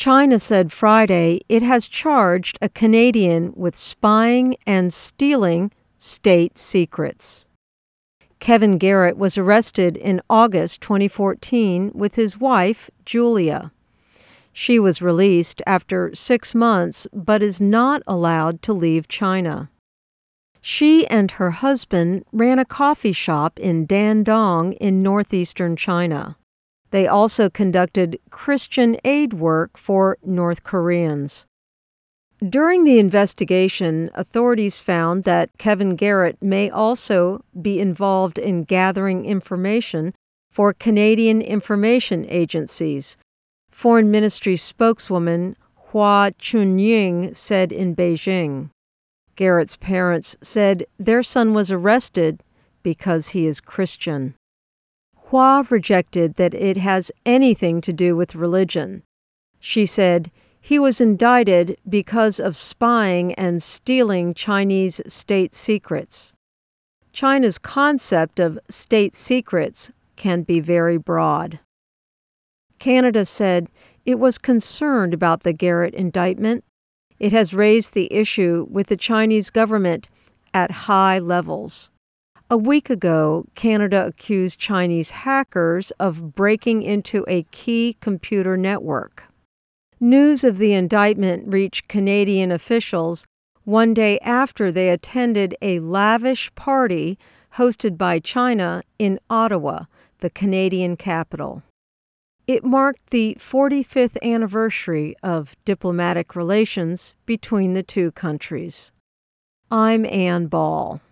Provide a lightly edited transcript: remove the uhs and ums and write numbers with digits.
China said Friday it has charged a Canadian with spying and stealing state secrets. Kevin Garrett was arrested in August 2014 with his wife, Julia. She was released after 6 months but is not allowed to leave China. She and her husband ran a coffee shop in Dandong in northeastern China. They also conducted Christian aid work for North Koreans. During the investigation, authorities found that Kevin Garrett may also be involved in gathering information for Canadian information agencies, Foreign Ministry spokeswoman Hua Chunying said in Beijing. Garrett's parents said their son was arrested because he is Christian. Hua rejected that it has anything to do with religion. She said he was indicted because of spying and stealing Chinese state secrets. China's concept of state secrets can be very broad. Canada said it was concerned about the Garrett indictment. It has raised the issue with the Chinese government at high levels. A week ago, Canada accused Chinese hackers of breaking into a key computer network. News of the indictment reached Canadian officials one day after they attended a lavish party hosted by China in Ottawa, the Canadian capital. It marked the 45th anniversary of diplomatic relations between the two countries. I'm Ann Ball.